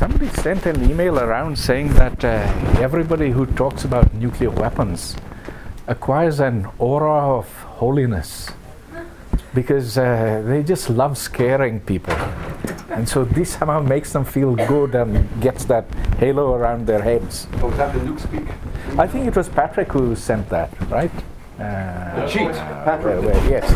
somebody sent an email around saying that everybody who talks about nuclear weapons acquires an aura of holiness because they just love scaring people. And so this somehow makes them feel good and gets that halo around their heads. Oh, was that the Nuke Speak? I think it was Patrick who sent that, right? Cheat, Patrick. Yes.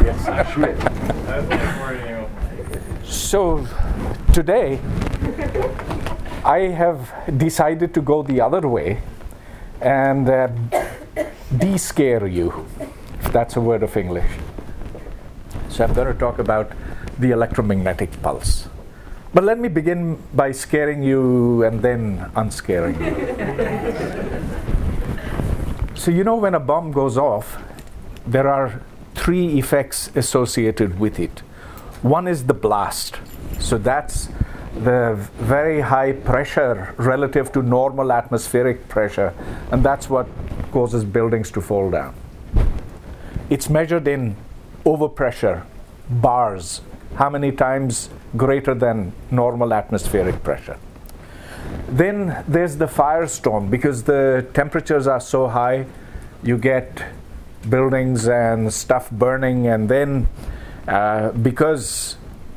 So today, I have decided to go the other way and de-scare you, if that's a word of English. So I'm going to talk about the electromagnetic pulse. But let me begin by scaring you and then unscaring you. So you know when a bomb goes off, there are three effects associated with it. One is the blast. So that's the very high pressure relative to normal atmospheric pressure, and that's what causes buildings to fall down. It's measured in overpressure, bars, how many times greater than normal atmospheric pressure. Then there's the firestorm, because the temperatures are so high, you get buildings and stuff burning, and then because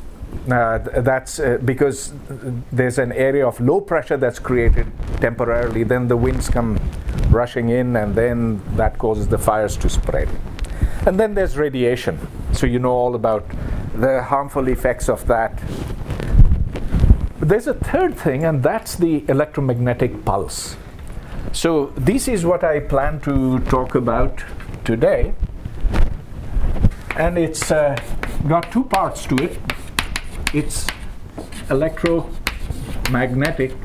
there's an area of low pressure that's created temporarily, then the winds come rushing in, and then that causes the fires to spread. And then there's radiation. So you know all about the harmful effects of that. But there's a third thing, and that's the electromagnetic pulse. So this is what I plan to talk about today. And it's got two parts to it. It's electromagnetic.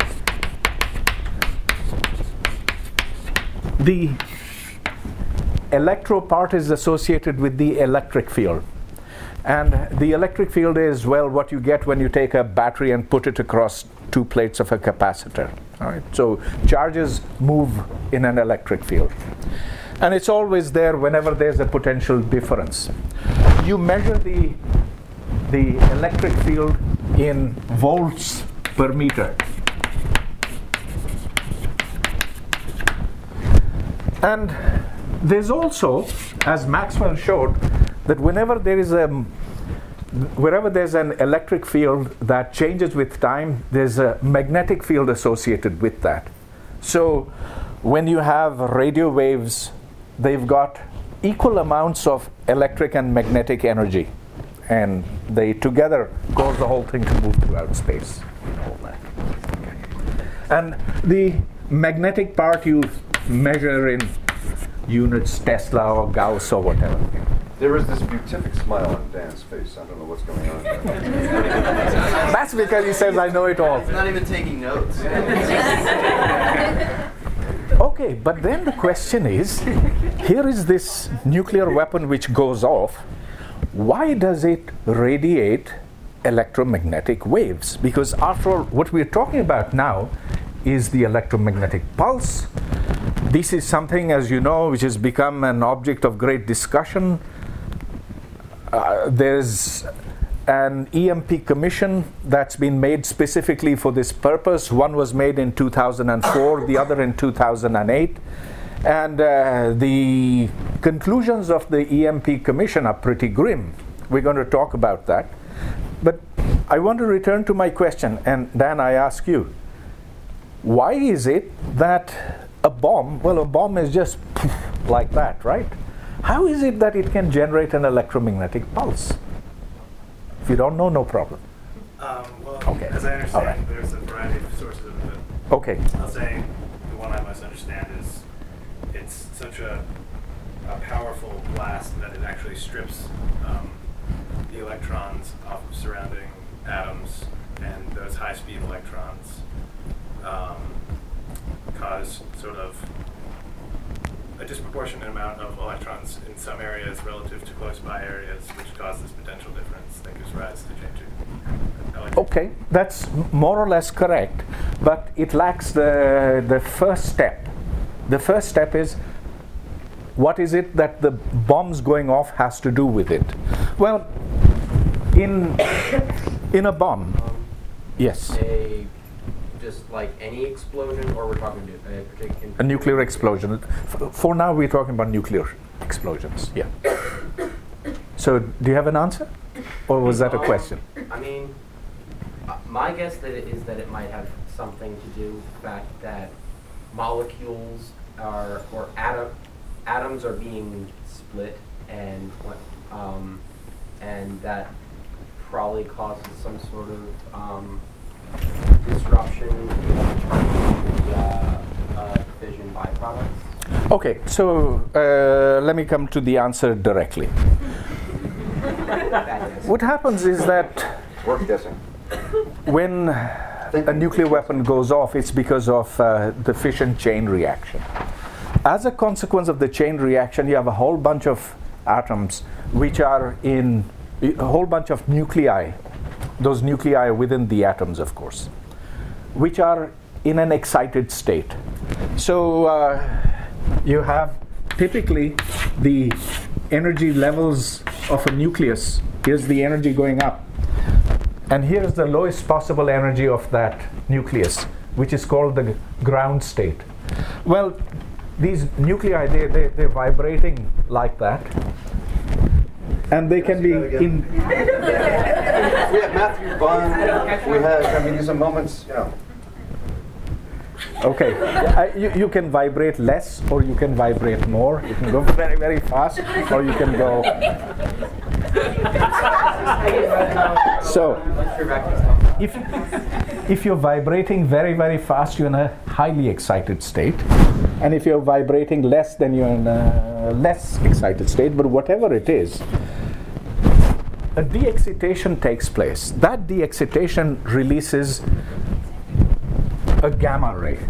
The electro part is associated with the electric field. And the electric field is, well, what you get when you take a battery and put it across two plates of a capacitor. All right? So charges move in an electric field. And it's always there whenever there's a potential difference. You measure the electric field in volts per meter. And there's also, as Maxwell showed, that wherever there's an electric field that changes with time, there's a magnetic field associated with that. So when you have radio waves, they've got equal amounts of electric and magnetic energy, and they together cause the whole thing to move throughout space. All that. Okay. And the magnetic part you measure in units, Tesla or Gauss or whatever. There is this beatific smile on Dan's face. I don't know what's going on there. That's because he says, I know it all. He's not even taking notes. Okay, but then the question is, here is this nuclear weapon which goes off. Why does it radiate electromagnetic waves? Because after all, what we're talking about now is the electromagnetic pulse. This is something, as you know, which has become an object of great discussion. There's an EMP commission that's been made specifically for this purpose. One was made in 2004, the other in 2008. And the conclusions of the EMP commission are pretty grim. We're going to talk about that. But I want to return to my question, and Dan, I ask you, why is it that a bomb is just like that, right? How is it that it can generate an electromagnetic pulse? If you don't know, no problem. Okay. As I understand, there's a variety of sources of it. Okay. I'll say the one I must understand is it's such a powerful blast that it actually strips the electrons off of surrounding atoms, and those high-speed electrons cause sort of a disproportionate amount of electrons in some areas relative to close by areas, which cause this potential difference that gives rise to changing. Okay, that's more or less correct, but it lacks the first step. The first step is, what is it that the bombs going off has to do with it? Well, in a bomb, yes. A just like any explosion, or we're talking a particular... A nuclear explosion. For now, we're talking about nuclear explosions. Yeah. So, do you have an answer, or was that a question? I mean, my guess is that it might have something to do with the fact that molecules or atoms are being split, and that probably causes some sort of disruption in the fission byproducts. Okay, so let me come to the answer directly. What happens is that Worth guessing. when a nuclear weapon goes off, it's because of the fission chain reaction. As a consequence of the chain reaction, you have a whole bunch of atoms which are in a whole bunch of nuclei, those nuclei within the atoms, of course, which are in an excited state. So you have typically the energy levels of a nucleus. Here's the energy going up. And here's the lowest possible energy of that nucleus, which is called the ground state. Well, these nuclei, they're vibrating like that. And they can be in... We had Matthew Bond. We had, these are moments, Okay, you can vibrate less or you can vibrate more. You can go very, very fast or you can go... So, if you're vibrating very, very fast, you're in a highly excited state. And if you're vibrating less, then you're in a less excited state. But whatever it is, a de-excitation takes place. That de-excitation releases a gamma ray.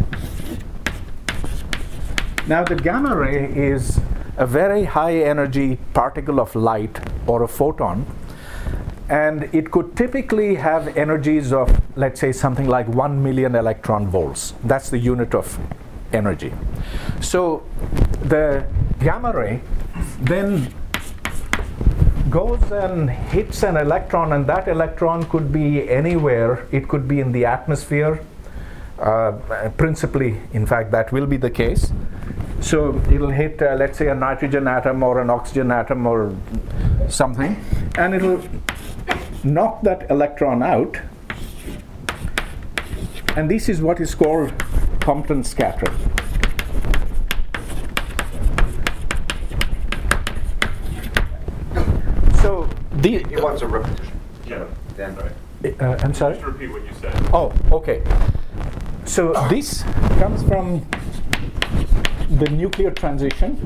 Now the gamma ray is a very high energy particle of light or a photon, and it could typically have energies of, let's say, something like 1 million electron volts. That's the unit of energy. So the gamma ray then goes and hits an electron, and that electron could be anywhere. It could be in the atmosphere. Principally, in fact, that will be the case. So it'll hit, let's say, a nitrogen atom or an oxygen atom or something, and it'll knock that electron out. And this is what is called Compton scattering. So He wants a repetition. Yeah. Dan. I'm sorry? Just repeat what you said. Oh, okay. So this comes from the nuclear transition.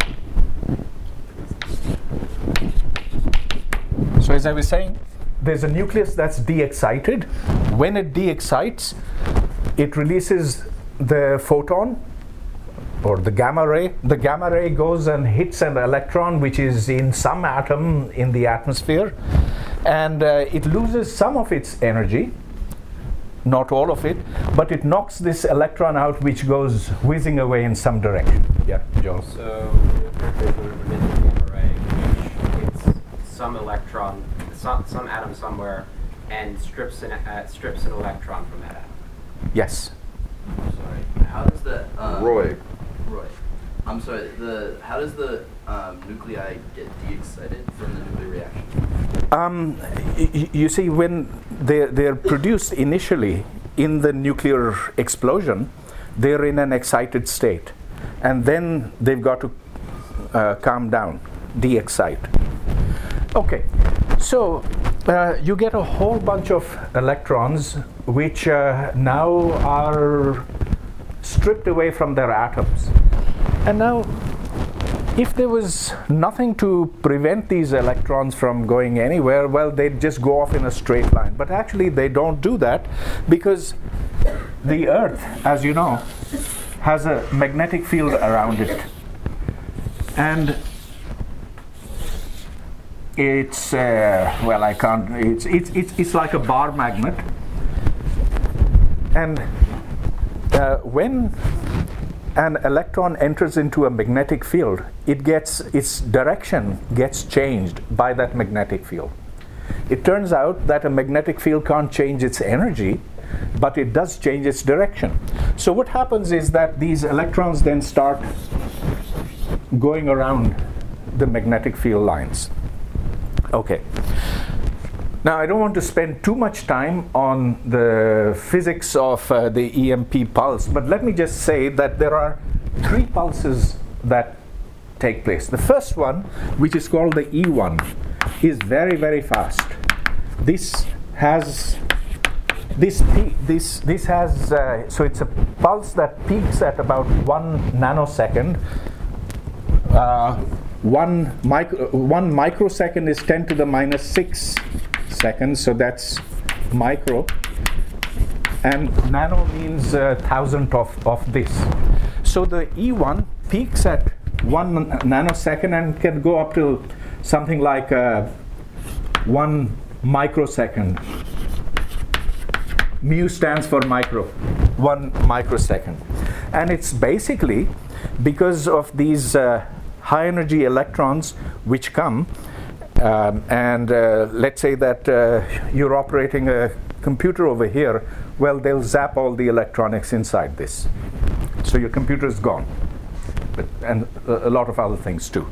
So as I was saying, there's a nucleus that's de-excited. When it de-excites, it releases the photon or the gamma ray. The gamma ray goes and hits an electron which is in some atom in the atmosphere, and it loses some of its energy. Not all of it, but it knocks this electron out, which goes whizzing away in some direction. Yeah, Joe. So there's a gamma ray which hits some electron, some atom somewhere, and strips an electron from that atom. Yes. Sorry. How does the Roy. I'm sorry. How does the nuclei get de-excited from the nuclear reaction? You see, when they're produced initially in the nuclear explosion, they're in an excited state, and then they've got to calm down, de-excite. Okay, so you get a whole bunch of electrons which now are stripped away from their atoms. And now, if there was nothing to prevent these electrons from going anywhere, well, they'd just go off in a straight line. But actually, they don't do that because the Earth, as you know, has a magnetic field around it. And it's, well, I can't, it's like a bar magnet. And when an electron enters into a magnetic field, its direction gets changed by that magnetic field. It turns out that a magnetic field can't change its energy, but it does change its direction. So what happens is that these electrons then start going around the magnetic field lines. Okay. Now, I don't want to spend too much time on the physics of the EMP pulse, but let me just say that there are 3 pulses that take place. The first one, which is called the E1, is very, very fast. This has so it's a pulse that peaks at about 1 nanosecond. 1 microsecond is 10 to the minus 6 seconds, so that's micro, and nano means 1,000th of this. So the E1 peaks at 1 nanosecond and can go up to something like 1 microsecond. Mu stands for micro, 1 microsecond. And it's basically because of these high energy electrons which come, and let's say that you're operating a computer over here, well, they'll zap all the electronics inside this. So your computer is gone, and a lot of other things too.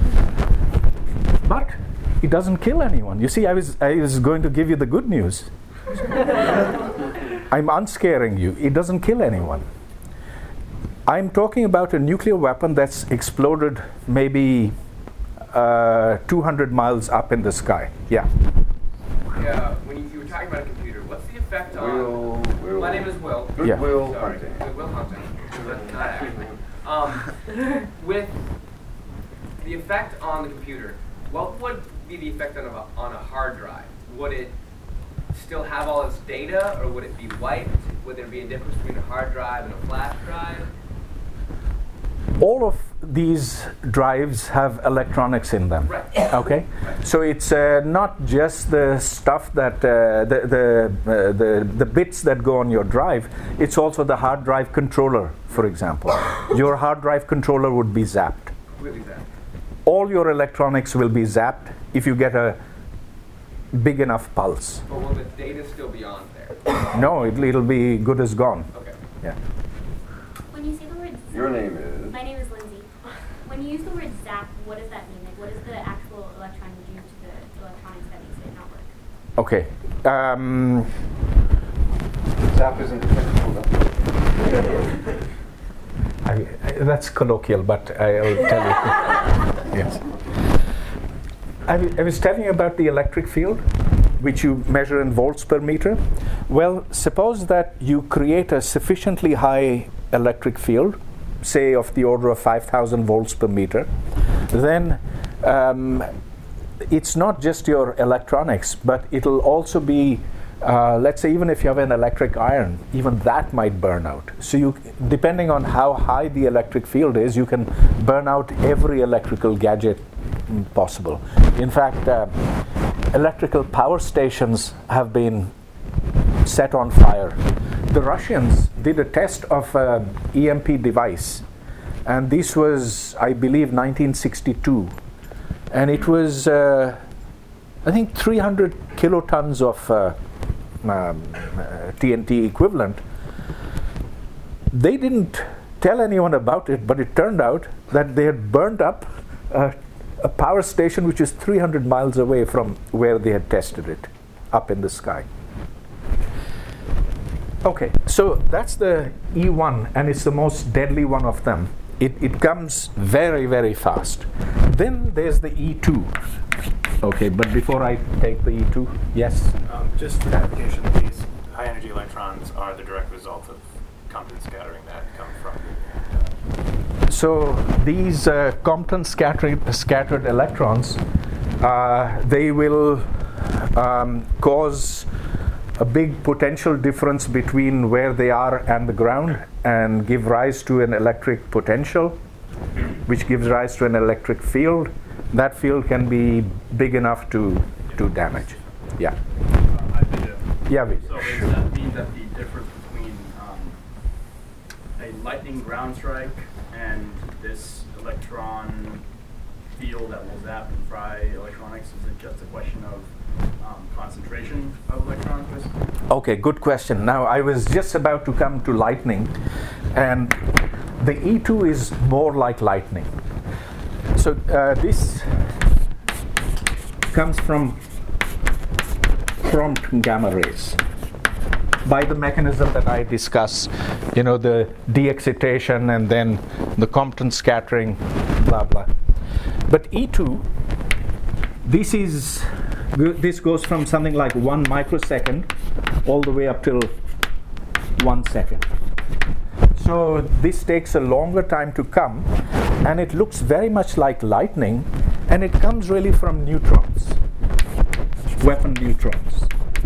But it doesn't kill anyone. You see, I was going to give you the good news. I'm unscaring you. It doesn't kill anyone. I'm talking about a nuclear weapon that's exploded maybe 200 miles up in the sky. Yeah. Yeah. When you were talking about a computer, what's the effect on? Will. My name is Will. Goodwill Sorry, Hunting. Goodwill Hunting. But not actually. With the effect on the computer, what would be the effect on a hard drive? Would it still have all its data, or would it be wiped? Would there be a difference between a hard drive and a flash drive? All of these drives have electronics in them. Right. Okay, so it's not just the stuff that the bits that go on your drive. It's also the hard drive controller, for example. Your hard drive controller would be zapped. Completely zapped. All your electronics will be zapped if you get a big enough pulse. But will the data still be on there? No, it'll be good as gone. Okay. Yeah. When you say the word zap, Your name is? My name is Lindsay. When you use the word zap, what does that mean? Like, what does the actual electron do to the electronics that makes it not work? Okay. Zap isn't technical. That's colloquial, but I'll tell you. Yes. I was telling you about the electric field, which you measure in volts per meter. Well, suppose that you create a sufficiently high electric field, say of the order of 5,000 volts per meter, then it's not just your electronics, but it'll also be, let's say, even if you have an electric iron, even that might burn out. So you, depending on how high the electric field is, you can burn out every electrical gadget possible. In fact, electrical power stations have been set on fire. The Russians did a test of an EMP device, and this was, I believe, 1962, and it was, I think, 300 kilotons of TNT equivalent. They didn't tell anyone about it, but it turned out that they had burned up a power station which is 300 miles away from where they had tested it, up in the sky. Okay, so that's the E1, and it's the most deadly one of them. It comes very, very fast. Then there's the E2. Okay, but before I take the E2, yes? Just for clarification, these high energy electrons are the direct result of Compton scattering that come from. So these Compton scattered electrons, they will cause a big potential difference between where they are and the ground, and give rise to an electric potential, which gives rise to an electric field. That field can be big enough to damage. Yeah. Yeah. So does that mean that the difference between a lightning ground strike and this electron field that will zap and fry electronics? Is it just a question of concentration of electrons, basically? Okay, good question. Now, I was just about to come to lightning, and the E2 is more like lightning. So this comes from prompt gamma rays by the mechanism that I discussed, the de-excitation and then the Compton scattering, blah, blah. But E2, this goes from something like 1 microsecond all the way up till 1 second. So this takes a longer time to come, and it looks very much like lightning, and it comes really from neutrons, weapon neutrons.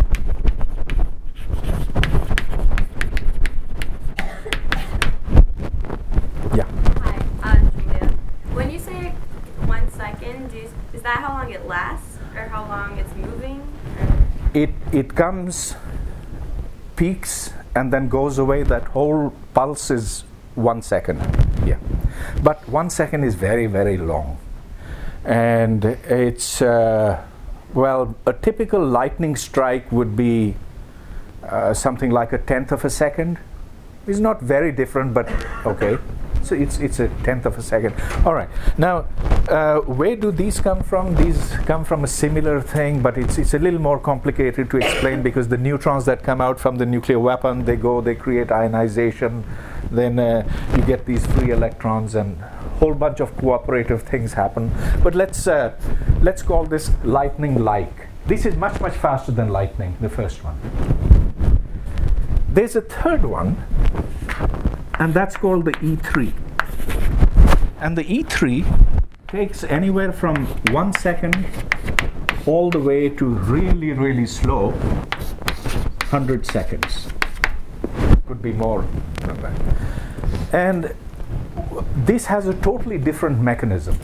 Yeah. Hi, I'm Julia. When you say 1 second, is that how long it lasts, or how long it's moving? It comes, peaks, and then goes away. That whole pulse is 1 second. Yeah, but 1 second is very, very long, and it's a typical lightning strike would be something like 1/10 of a second. It's not very different, but okay. So it's 1/10 of a second. All right. Now, where do these come from? These come from a similar thing, but it's a little more complicated to explain because the neutrons that come out from the nuclear weapon, they create ionization. Then you get these free electrons, and a whole bunch of cooperative things happen. But let's call this lightning-like. This is much, much faster than lightning, the first one. There's a third one, and that's called the E3. And the E3 takes anywhere from 1 second all the way to really, really slow, 100 seconds. Could be more than that. And this has a totally different mechanism.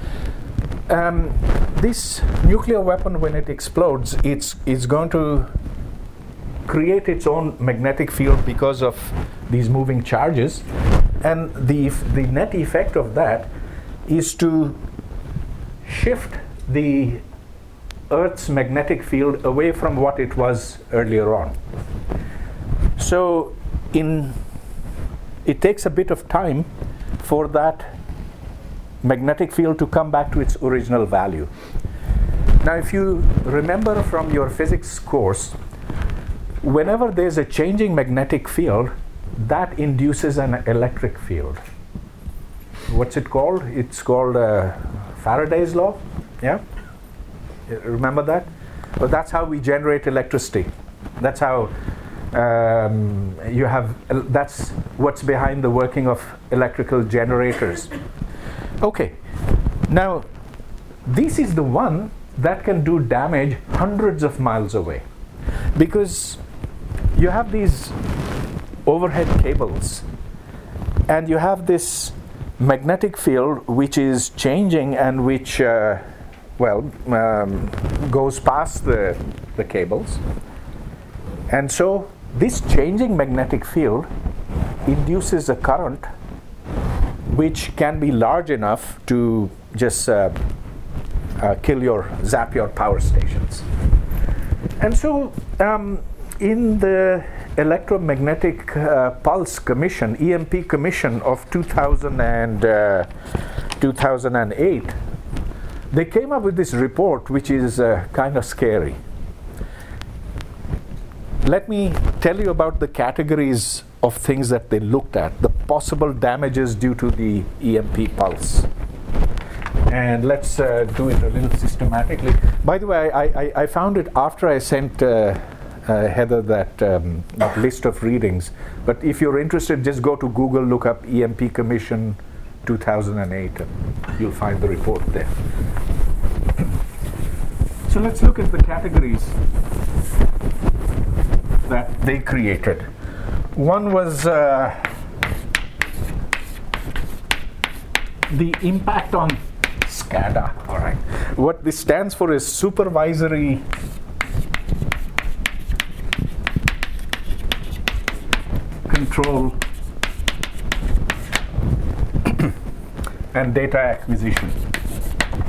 This nuclear weapon, when it explodes, it's going to create its own magnetic field because of these moving charges, and the net effect of that is to shift the Earth's magnetic field away from what it was earlier on. So it takes a bit of time for that magnetic field to come back to its original value. Now, if you remember from your physics course, whenever there's a changing magnetic field, that induces an electric field. What's it called? It's called Faraday's law. Yeah? Remember that? Well, that's how we generate electricity. That's how that's what's behind the working of electrical generators. Okay. Now, this is the one that can do damage hundreds of miles away, because you have these overhead cables, and you have this magnetic field which is changing and which goes past the cables. And so this changing magnetic field induces a current which can be large enough to just zap your power stations. And so in the Electromagnetic Pulse Commission, EMP Commission of 2000 and 2008, they came up with this report which is kind of scary. Let me tell you about the categories of things that they looked at, the possible damages due to the EMP pulse. And let's do it a little systematically. By the way, I found it after I sent Heather that list of readings. But if you're interested, just go to Google, look up EMP Commission 2008, and you'll find the report there. So let's look at the categories that they created. One was the impact on SCADA. All right. What this stands for is supervisory control and data acquisition.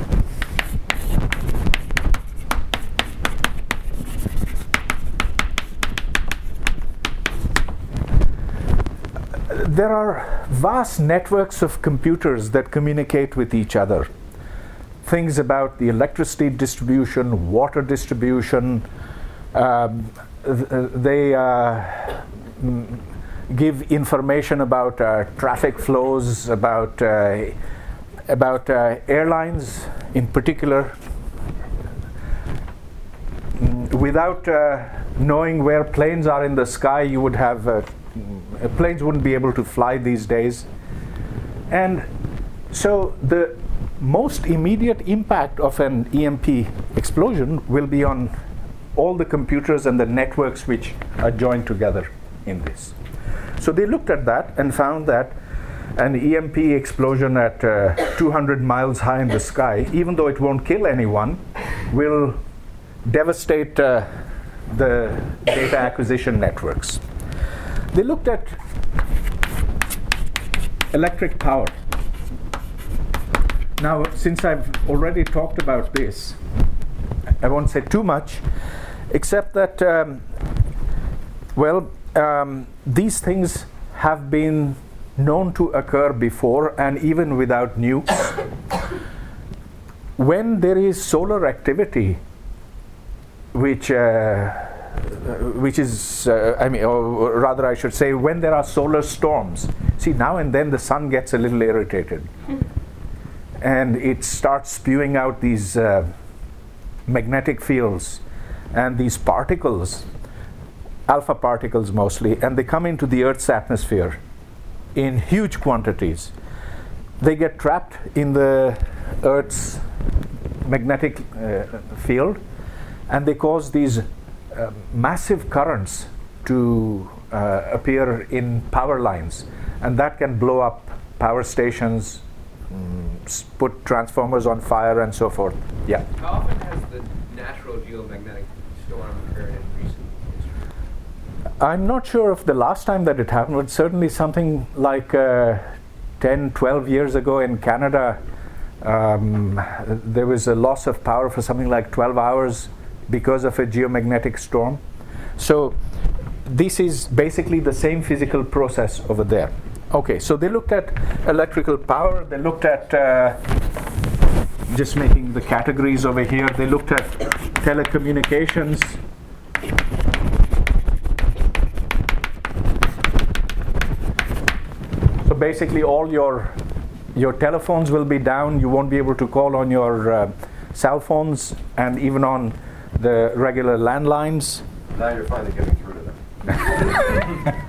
there are vast networks of computers that communicate with each other. Things about the electricity distribution, water distribution. They give information about traffic flows, about airlines in particular. Without knowing where planes are in the sky, you would have planes wouldn't be able to fly these days. And so the most immediate impact of an EMP explosion will be on all the computers and the networks which are joined together in this. So they looked at that and found that an EMP explosion at 200 miles high in the sky, even though it won't kill anyone, will devastate the data acquisition networks. They looked at electric power. Now, since I've already talked about this, I won't say too much, except that, these things have been known to occur before, and even without nukes. When there is solar activity, which is, or rather I should say, when there are solar storms. See, now and then the sun gets a little irritated. And it starts spewing out these magnetic fields and these particles, alpha particles mostly, and they come into the Earth's atmosphere in huge quantities. They get trapped in the Earth's magnetic field, and they cause these massive currents to appear in power lines, and that can blow up power stations, put transformers on fire, and so forth. Yeah. How often has the natural geomagnetic storm occurred in recent history? I'm not sure of the last time that it happened, but certainly something like 10, 12 years ago in Canada, there was a loss of power for something like 12 hours because of a geomagnetic storm. So this is basically the same physical process over there. Okay, so they looked at electrical power, they looked at, just making the categories over here, they looked at telecommunications. So basically all your telephones will be down, you won't be able to call on your cell phones and even on the regular landlines. Now you're finally getting through to them.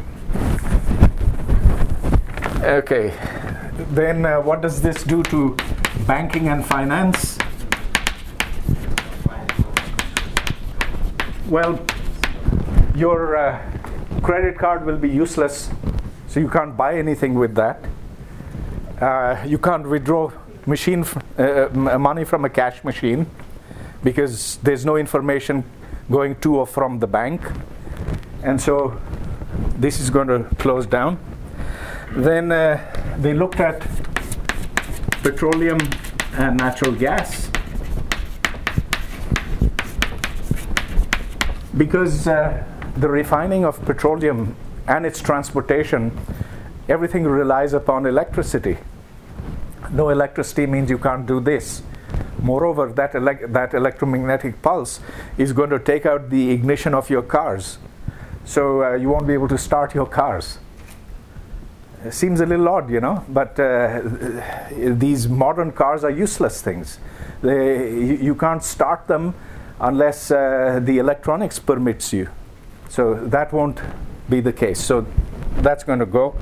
Okay, then what does this do to banking and finance? Well, your credit card will be useless, so you can't buy anything with that. You can't withdraw money from a cash machine because there's no information going to or from the bank. And so this is going to close down. Then they looked at petroleum and natural gas. Because the refining of petroleum and its transportation, everything relies upon electricity. No electricity means you can't do this. Moreover, that electromagnetic pulse is going to take out the ignition of your cars. So you won't be able to start your cars. It seems a little odd, you know, but these modern cars are useless things. You can't start them unless the electronics permits you. So that won't be the case. So that's going to go.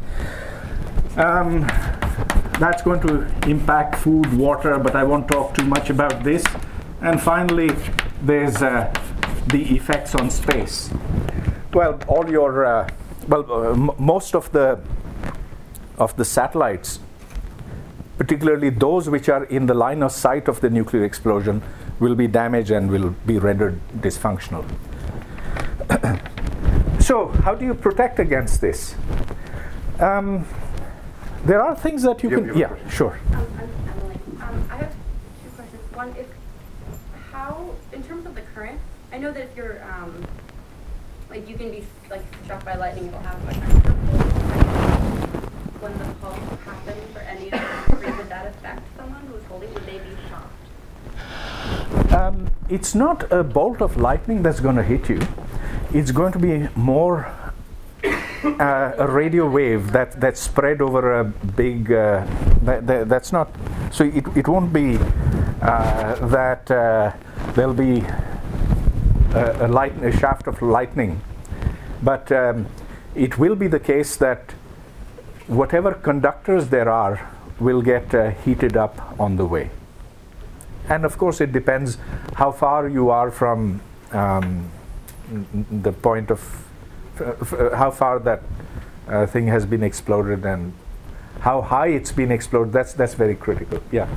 That's going to impact food, water, but I won't talk too much about this. And finally, there's the effects on space. Well, all your most of the satellites, particularly those which are in the line of sight of the nuclear explosion, will be damaged and will be rendered dysfunctional. So, how do you protect against this? There are things that you can. Yeah, sure. I'm Emily. I have two questions. One, in terms of the current, I know that if you're you can be struck by lightning, it'll have a temperature. when the pulse happened for any of the three, would that affect someone who was holding? Would they be shocked? It's not a bolt of lightning that's going to hit you. It's going to be more a radio wave that's spread over a big. That's not. So it won't be that there'll be a shaft of lightning, but it will be the case that whatever conductors there are will get heated up on the way. And of course, it depends how far you are from the point of how far that thing has been exploded and how high it's been exploded. That's very critical. Yeah.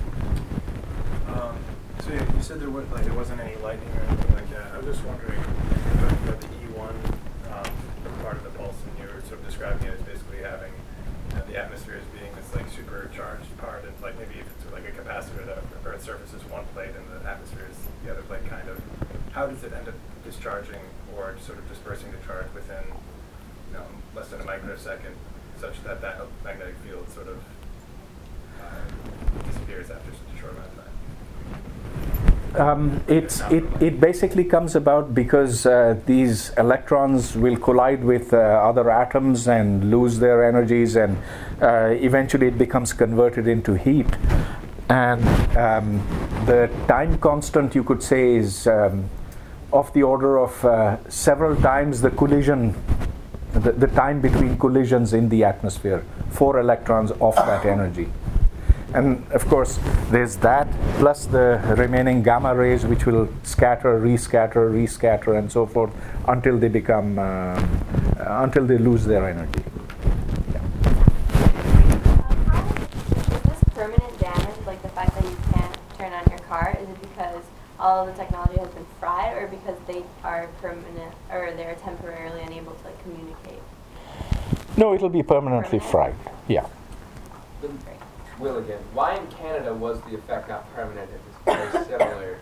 So you said there wasn't any lightning or anything like that. I was just wondering about the E1 part of the pulse, and you were sort of describing it as basically having the atmosphere as being this like supercharged part, and like maybe if it's like a capacitor that Earth's surface is one plate and the atmosphere is the other plate, kind of. How does it end up discharging or sort of dispersing the charge within less than a microsecond, such that that magnetic field sort of disappears after such a short amount of time? It basically comes about because these electrons will collide with other atoms and lose their energies, and eventually it becomes converted into heat. And the time constant, you could say, is of the order of several times the collision, the time between collisions in the atmosphere, 4 electrons of that energy. And of course, there's that, plus the remaining gamma rays, which will scatter, rescatter, and so forth until they become, until they lose their energy. Is this permanent damage, like the fact that you can't turn on your car? Is it because all of the technology has been fried, or because they are permanent, or they're temporarily unable to like communicate? No, it'll be permanently fried. Yeah. Will again. Why in Canada was the effect not permanent if it's very similar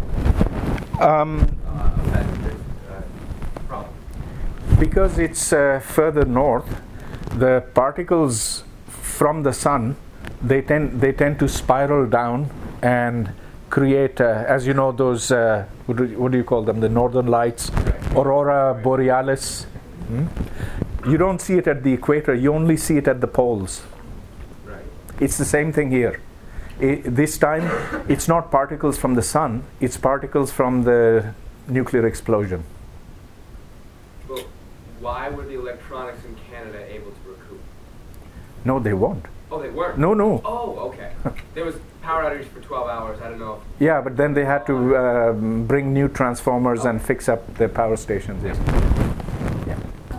problem? Because it's further north, the particles from the sun, they tend to spiral down and create, as you know, those what do you call them? The northern lights, aurora borealis. You don't see it at the equator. You only see it at the poles. It's the same thing here. This time, it's not particles from the sun, it's particles from the nuclear explosion. Well, why were the electronics in Canada able to recoup? No, they won't. Oh, they weren't? No. Oh, okay. There was power outage for 12 hours, I don't know. Yeah, but then they had to bring new transformers and fix up the power stations. Yes. Yeah.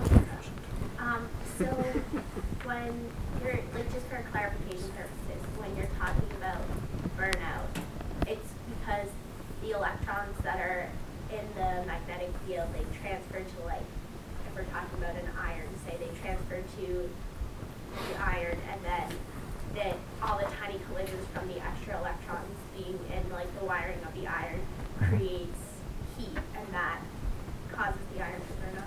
So when you're, like, just for clarification purposes, when you're talking about burnout, it's because the electrons that are in the magnetic field, they transfer to, like, if we're talking about an iron, say they transfer to the iron, and then all the tiny collisions from the extra electrons being in, like, the wiring of the iron creates heat, and that causes the iron to burn up.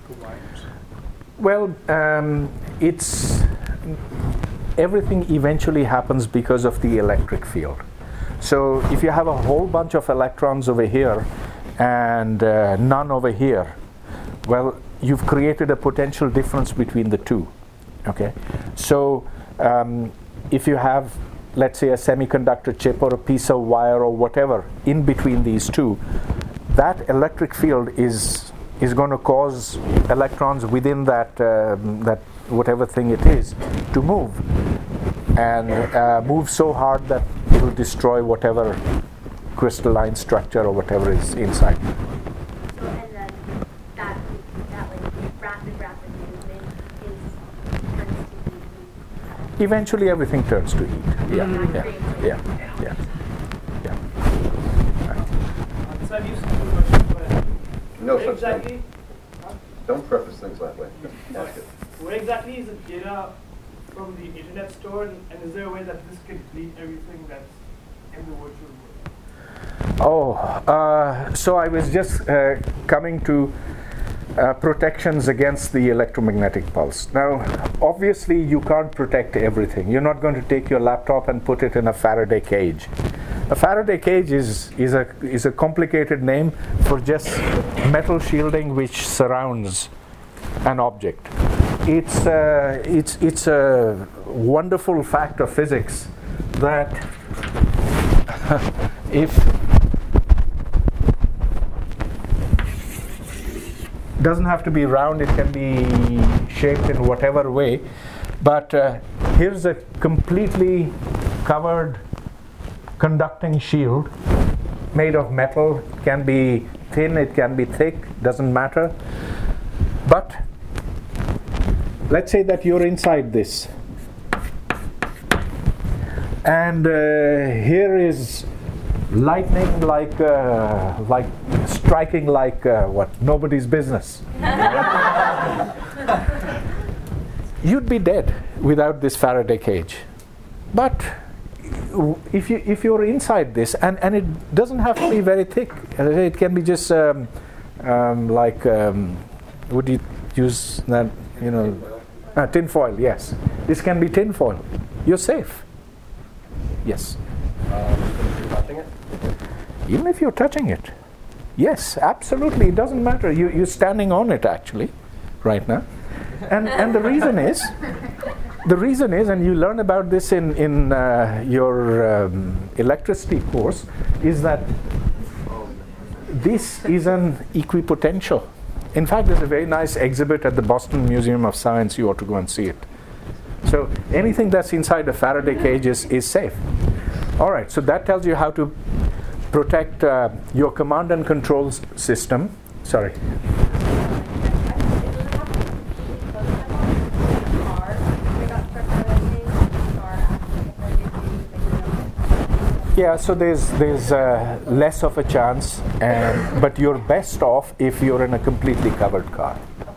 Well, it's everything eventually happens because of the electric field. So if you have a whole bunch of electrons over here and none over here, well, you've created a potential difference between the two. Okay, so if you have, let's say, a semiconductor chip or a piece of wire or whatever in between these two, that electric field is going to cause electrons within that that whatever thing it is to move, and move so hard that it will destroy whatever crystalline structure or whatever is inside. So, and then that like rapid movement turns to heat. Eventually, everything turns to heat. Yeah. So I've used two questions, but No where such exactly? thing. Don't preface things that way. Ask it. Where exactly is the data from the internet stored, and is there a way that this can delete everything that's in the virtual world? So I was just coming to protections against the electromagnetic pulse. Now, obviously, you can't protect everything. You're not going to take your laptop and put it in a Faraday cage. A Faraday cage is a complicated name for just metal shielding which surrounds an object. It's a wonderful fact of physics that if doesn't have to be round, it can be shaped in whatever way, but here's a completely covered conducting shield made of metal. It can be thin, it can be thick, doesn't matter. But let's say that you're inside this, and here is lightning like striking like what? Nobody's business. You'd be dead without this Faraday cage. But if you're inside this, and it doesn't have to be very thick. It can be just would you use that? Tin foil. Yes, this can be tin foil. You're safe. Yes. Even if you're touching it. Yes, absolutely. It doesn't matter. You're standing on it actually, right now. And the reason is, and you learn about this in your electricity course, is that this is an equipotential. In fact, there's a very nice exhibit at the Boston Museum of Science. You ought to go and see it. So anything that's inside a Faraday cage is safe. All right, so that tells you how to protect your command and control system. Sorry. Yeah, so there's less of a chance, but you're best off if you're in a completely covered car.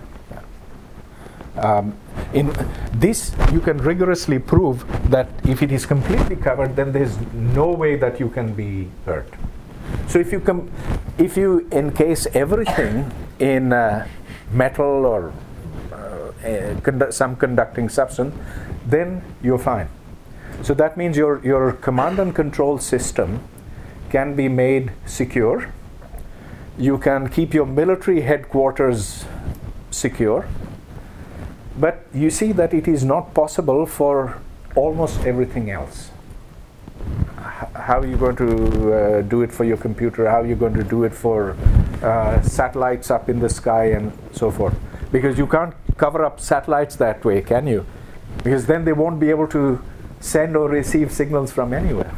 In this, you can rigorously prove that if it is completely covered, then there's no way that you can be hurt. So if you encase everything in metal or some conducting substance, then you're fine. So that means your command and control system can be made secure. You can keep your military headquarters secure. But you see that it is not possible for almost everything else. How are you going to do it for your computer? How are you going to do it for satellites up in the sky and so forth? Because you can't cover up satellites that way, can you? Because then they won't be able to send or receive signals from anywhere.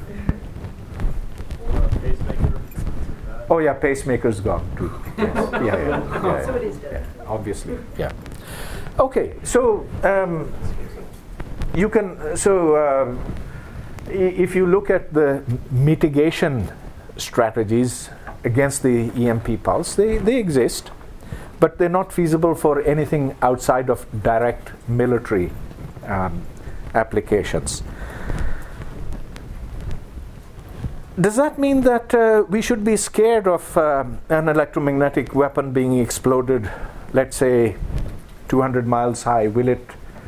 Oh yeah, pacemaker's gone too. Yes. Yeah. Somebody's dead. Yeah, obviously, yeah. Okay, so you can if you look at the mitigation strategies against the EMP pulse, they exist, but they're not feasible for anything outside of direct military applications. Does that mean that we should be scared of an electromagnetic weapon being exploded, let's say 200 miles high? Will it?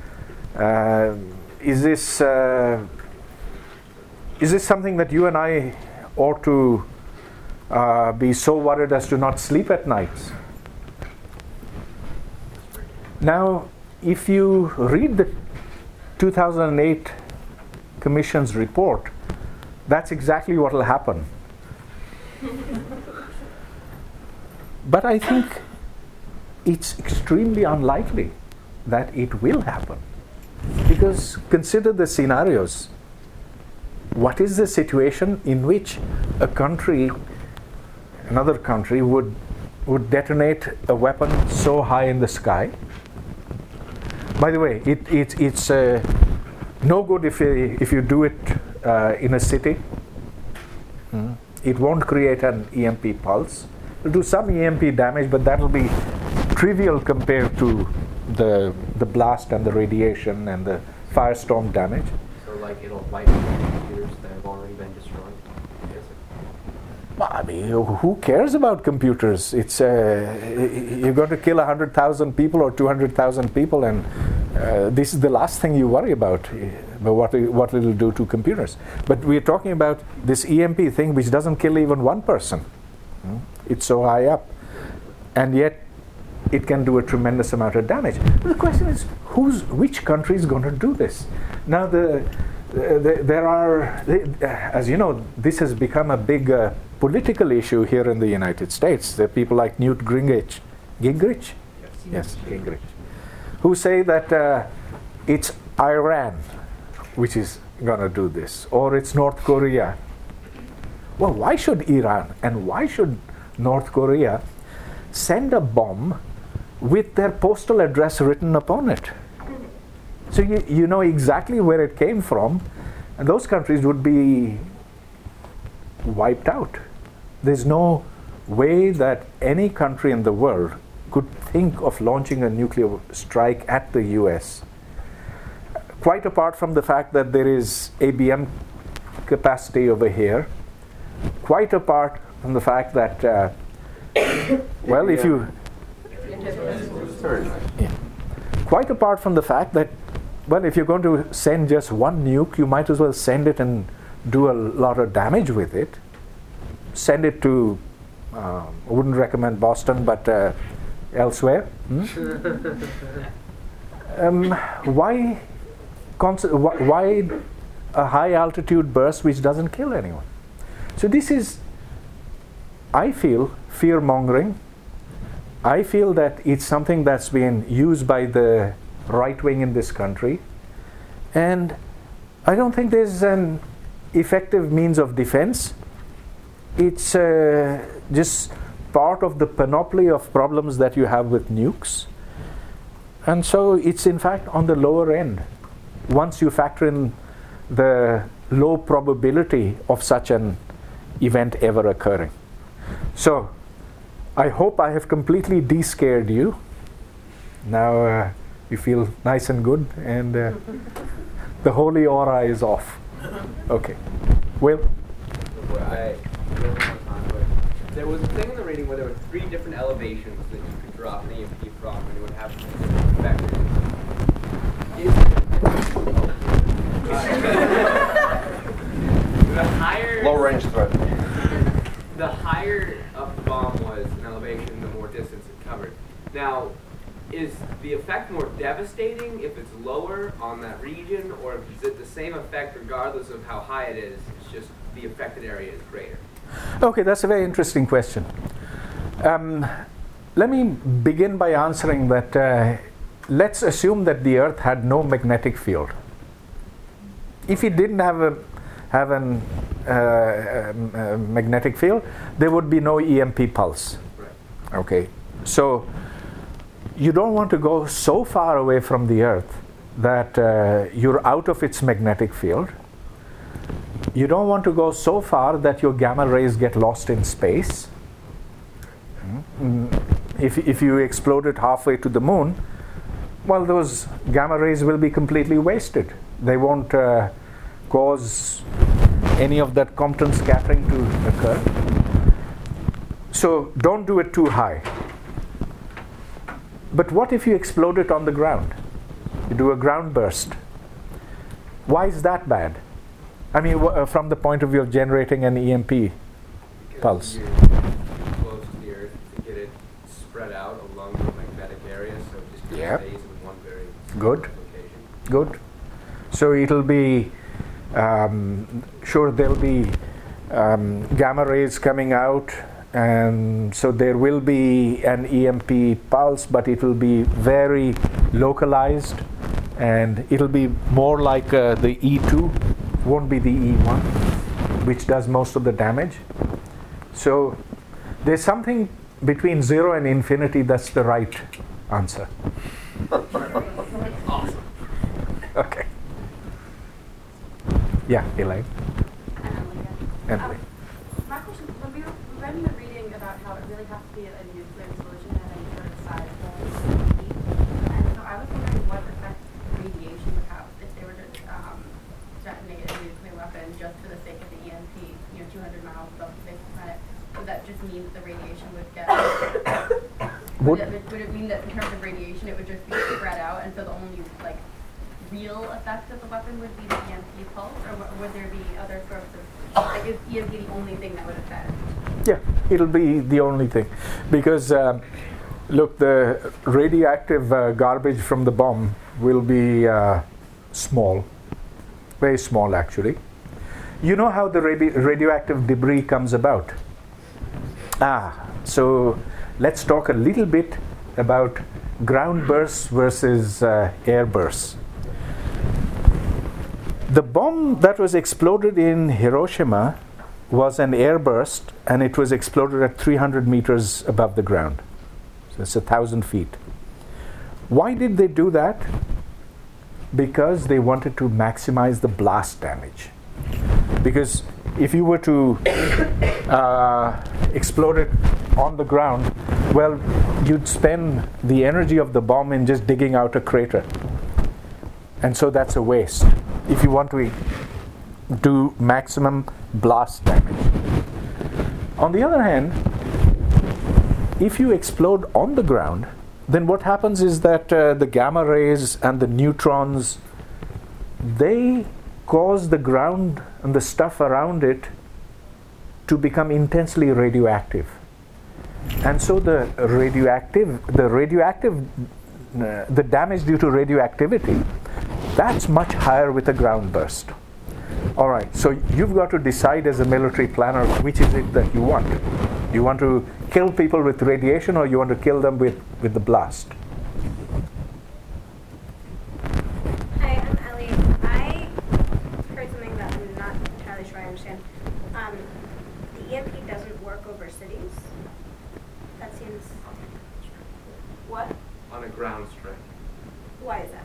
Is this something that you and I ought to be so worried as to not sleep at nights? Now, if you read the 2008 Commission's report, that's exactly what will happen. But I think it's extremely unlikely that it will happen. Because consider the scenarios. What is the situation in which another country would detonate a weapon so high in the sky? By the way, it's no good if you do it in a city. It won't create an EMP pulse. It'll do some EMP damage, but that will be trivial compared to the blast and the radiation and the firestorm damage. So like it'll wipe out computers that have already been destroyed? Well, I mean, who cares about computers? It's you're going to kill 100,000 people or 200,000 people, and this is the last thing you worry about what it'll do to computers. But we're talking about this EMP thing, which doesn't kill even one person. It's so high up, and yet it can do a tremendous amount of damage. But the question is, which country is going to do this? Now, there are, as you know, this has become a big political issue here in the United States. There are people like Newt Gingrich, yes, Gingrich, who say that it's Iran which is going to do this, or it's North Korea. Well, why should Iran and why should North Korea send a bomb with their postal address written upon it? So you know exactly where it came from, and those countries would be wiped out. There's no way that any country in the world could think of launching a nuclear strike at the US. Quite apart from the fact that there is ABM capacity over here, quite apart from the fact that, well, if you... Yeah. Quite apart from the fact that, well, if you're going to send just one nuke, you might as well send it and do a lot of damage with it. Send it to, I wouldn't recommend Boston, but elsewhere. Why a high altitude burst which doesn't kill anyone? So this is, I feel, fear mongering. I feel that it's something that's been used by the right wing in this country, and I don't think there's an effective means of defense. It's just part of the panoply of problems that you have with nukes, and so it's in fact on the lower end once you factor in the low probability of such an event ever occurring. So I hope I have completely de-scared you. Now you feel nice and good, and the holy aura is off. Okay. Will? There was a thing in the reading where there were 3 different elevations that you could drop an EMP from, and it would have factors. The higher Low range threat. The higher up the bomb was an elevation, the more distance it covered. Now, is the effect more devastating if it's lower on that region, or is it the same effect regardless of how high it is? It's just the affected area is greater. Okay, that's a very interesting question. Let me begin by answering that. Let's assume that the Earth had no magnetic field. If it didn't have a magnetic field, there would be no EMP pulse. Right. Okay, so you don't want to go so far away from the Earth that you're out of its magnetic field. You don't want to go so far that your gamma rays get lost in space. If you explode it halfway to the moon, well, those gamma rays will be completely wasted. They won't cause any of that Compton scattering to occur. So don't do it too high. But what if you explode it on the ground? You do a ground burst. Why is that bad? I mean, from the point of view of generating an EMP pulse. You're close to the Earth to get it spread out along the magnetic area, so it just stays in one very good location. Good. So it'll be sure there'll be gamma rays coming out, and so there will be an EMP pulse, but it will be very localized, and it'll be more like the E2, won't be the E1, which does most of the damage. So there's something between 0 and infinity that's the right answer. Awesome. Okay. Yeah, Elaine. Emily. My question, when we read in the reading about how it really has to be a nuclear explosion at any sort of size and heat, and so I was wondering what effect radiation would have if they were to detonate a nuclear weapon just for the sake of the EMP, 200 miles above the face of the planet. so the only like real effect of the weapon would be the EMP pulse, or would there be other sorts of, like, is EMP the only thing that would affect? Yeah, it'll be the only thing, because look, the radioactive garbage from the bomb will be small, very small actually. You know how the radioactive debris comes about? So let's talk a little bit about ground bursts versus air bursts. The bomb that was exploded in Hiroshima was an air burst, and it was exploded at 300 meters above the ground. So it's 1,000 feet. Why did they do that? Because they wanted to maximize the blast damage. Because if you were to explode it on the ground, well, you'd spend the energy of the bomb in just digging out a crater. And so that's a waste if you want to do maximum blast damage. On the other hand, if you explode on the ground, then what happens is that the gamma rays and the neutrons, they cause the ground and the stuff around it to become intensely radioactive. And so the damage due to radioactivity, that's much higher with a ground burst. All right, so you've got to decide as a military planner which is it that you want. You want to kill people with radiation, or you want to kill them with the blast? Hi, I'm Ellie. I heard something that I'm not entirely sure I understand. The EMP doesn't work over cities. That seems... What? On a ground strike. Why is that?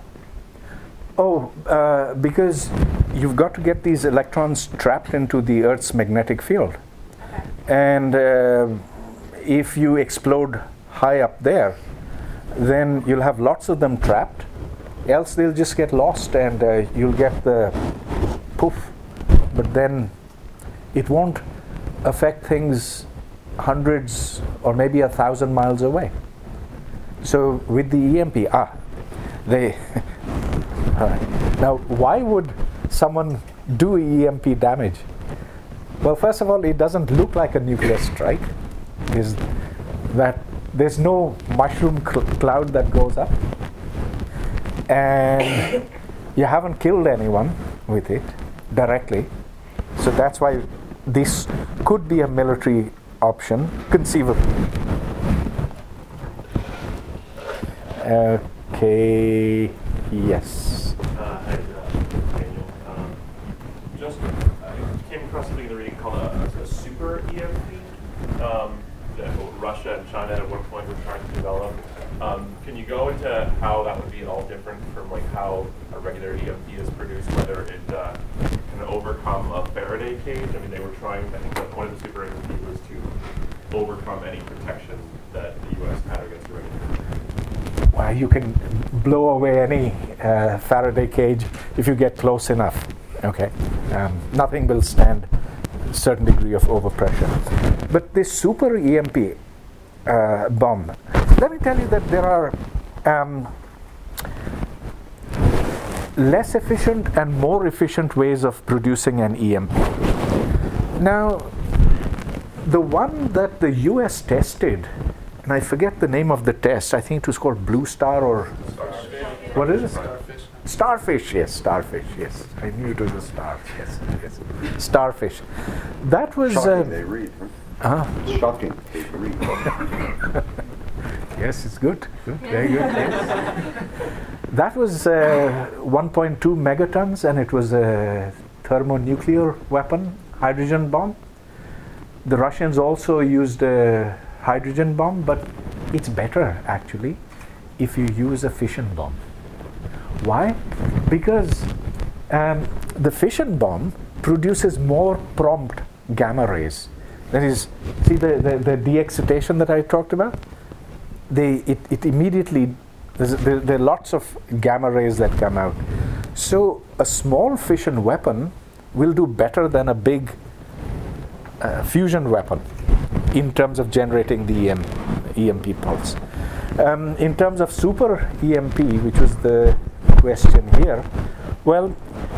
Because you've got to get these electrons trapped into the Earth's magnetic field. Okay. And if you explode high up there, then you'll have lots of them trapped, else they'll just get lost and you'll get the poof. But then it won't affect things hundreds or maybe 1,000 miles away. So with the EMP, they... Now, why would someone do EMP damage? Well, first of all, it doesn't look like a nuclear strike. There's no mushroom cloud that goes up, and you haven't killed anyone with it directly. So that's why this could be a military option, conceivably. Okay, yes. Hi, Daniel. I came across something in the reading called a super EMP that Russia and China at one point were trying to develop. Can you go into how that would be at all different from like how a regular EMP is produced, whether it can overcome a Faraday cage? I mean, they were trying, I think that one of the super EMP was to overcome any protection that the U.S. had against the regular. Well, you can blow away any Faraday cage if you get close enough. Okay, nothing will stand a certain degree of overpressure. But this super EMP bomb, let me tell you that there are less efficient and more efficient ways of producing an EMP. Now, the one that the US tested, and I forget the name of the test, I think it was called Blue Star or... Starfish. What is it? Starfish, yes, starfish, yes. I knew it was a star, yes. Starfish. That was... Shocking they read, huh? Shocking they read. Yes, it's good. Very good. Yes. That was 1.2 megatons, and it was a thermonuclear weapon, hydrogen bomb. The Russians also used a hydrogen bomb, but it's better actually if you use a fission bomb. Why? Because the fission bomb produces more prompt gamma rays. That is, see the de-excitation that I talked about? It immediately, there are lots of gamma rays that come out. So a small fission weapon will do better than a big fusion weapon in terms of generating the EMP pulse. In terms of super EMP, which was the question here, well,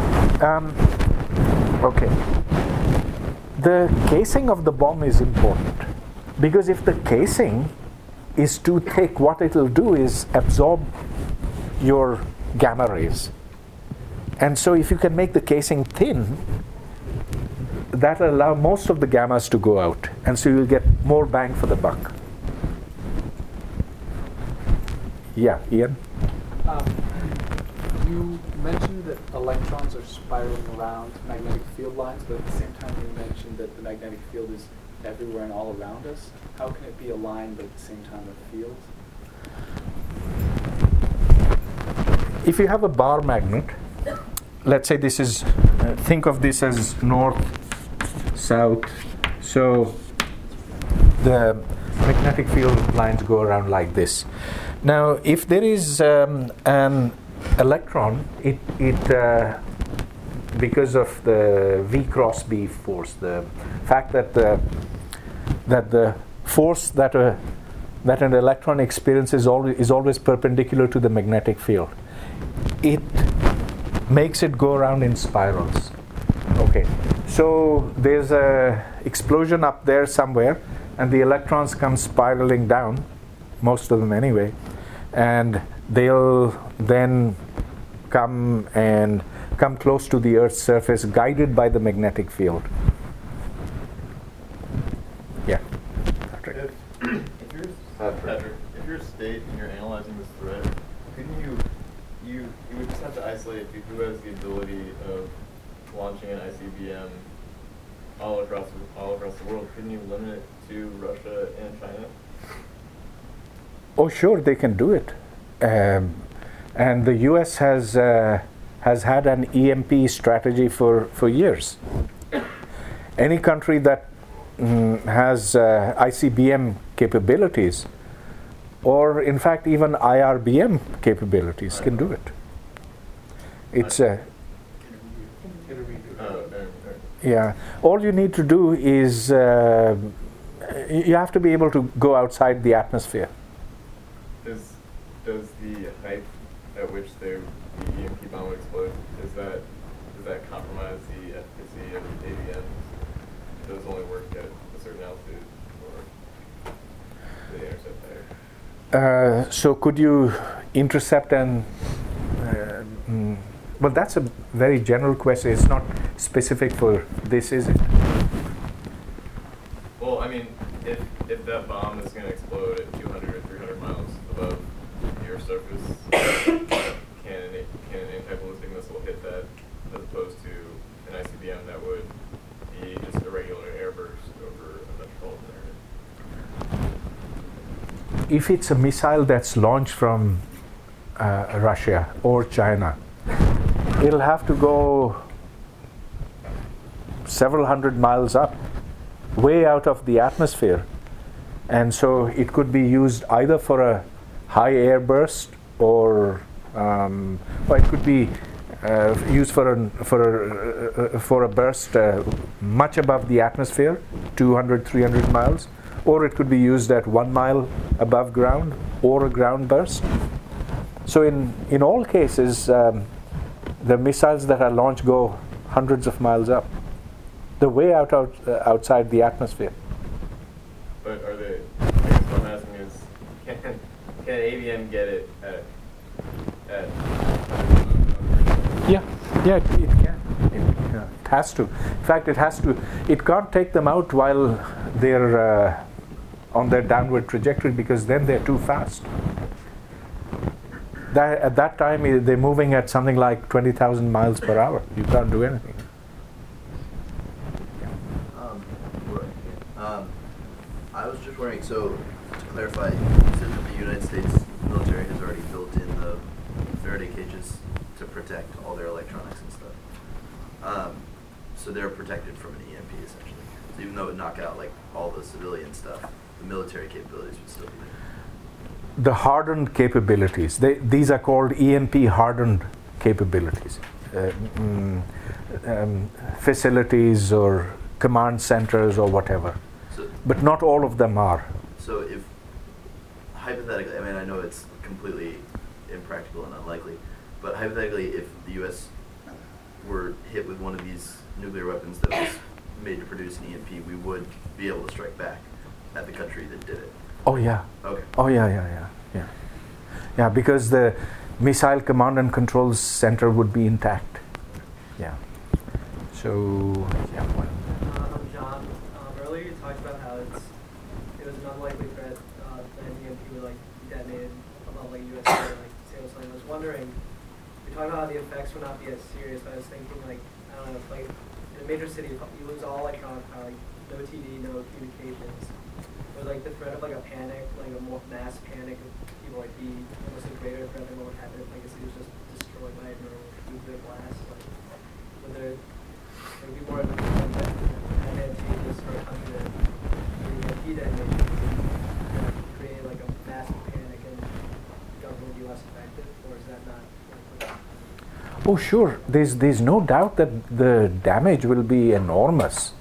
okay. The casing of the bomb is important, because if the casing is too thick, what it will do is absorb your gamma rays. And so if you can make the casing thin, that will allow most of the gammas to go out, and so you'll get more bang for the buck. Yeah, Ian? You mentioned that electrons are spiraling around magnetic field lines, but at the same time you mentioned that the magnetic field is everywhere and all around us. How can it be a line but at the same time a field? If you have a bar magnet, let's say this is, think of this as north, south, so the magnetic field lines go around like this. Now, if there is an electron, it because of the V cross B force, the fact that the force that an electron experiences is always perpendicular to the magnetic field, it makes it go around in spirals. Okay, so there's a explosion up there somewhere, and the electrons come spiraling down, most of them anyway, and they'll then come close to the Earth's surface, guided by the magnetic field. Yeah. Patrick, if you're a state and you're analyzing this threat, couldn't you would just have to isolate who has the ability of launching an ICBM all across the world. Couldn't you limit it to Russia and China? Oh, sure, they can do it. And the U.S. has had an EMP strategy for years. Any country that has ICBM capabilities, or in fact even IRBM capabilities, can do it. It's yeah. All you need to do is you have to be able to go outside the atmosphere. Does the height at which the EMP bomb would explode, does that compromise the efficacy of ABMs? Does it only work at a certain altitude, or do they intercept higher? So could you intercept and well, that's a very general question. It's not specific for this, is it? Well, I mean, if that bomb is going to explode at 200 or 300 miles above the Earth's surface, can an anti-ballistic missile hit that, as opposed to an ICBM that would be just a regular airburst over a metropolitan area? If it's a missile that's launched from Russia or China, it'll have to go several hundred miles up, way out of the atmosphere. And so it could be used either for a high air burst, or it could be used for a burst much above the atmosphere, 200, 300 miles, or it could be used at 1 mile above ground, or a ground burst. So in all cases, the missiles that are launched go hundreds of miles up. They're way outside the atmosphere. But are they, I guess what I'm asking is, can an ABM get it at Yeah, it can. It has to. In fact, it has to. It can't take them out while they're on their downward trajectory, because then they're too fast. At that time, they're moving at something like 20,000 miles per hour. You can't do anything. I was just wondering, so to clarify, you said that the United States military has already built in the Faraday cages to protect all their electronics and stuff. So they're protected from an EMP, essentially. So even though it would knock out like all the civilian stuff, the military capabilities would still be there. The hardened capabilities, these are called EMP hardened capabilities. Facilities or command centers or whatever. But not all of them are. So if hypothetically, I mean, I know it's completely impractical and unlikely, but hypothetically, if the U.S. were hit with one of these nuclear weapons that was made to produce an EMP, we would be able to strike back at the country that did it. Oh yeah. Okay. Oh yeah. Yeah, because the Missile Command and Control Center would be intact. Yeah. So yeah. I'm John. Earlier you talked about how it was an unlikely threat that an EMP would like be detonated above like U.S. or like Seattle something. I was wondering, you're talking about how the effects would not be as serious, but I was thinking like, I don't know, if like in a major city you lose all electronic power, like no TV, no communications, or like the threat of like a panic, like a more mass panic of people like be almost a greater threat than what would happen if like a city was just destroyed by a nuclear blast. Like would there be more advantageous for a country that be detonation create like a massive panic and government would be less effective, or is that not likely? Oh sure, there's no doubt that the damage will be enormous.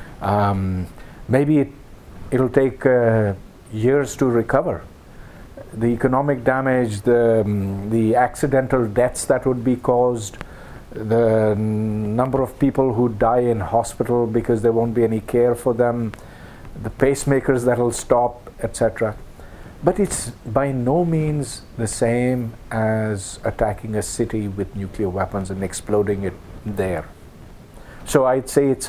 Maybe it'll take years to recover. The economic damage, the accidental deaths that would be caused, the number of people who die in hospital because there won't be any care for them, the pacemakers that will stop, etc. But it's by no means the same as attacking a city with nuclear weapons and exploding it there. So I'd say it's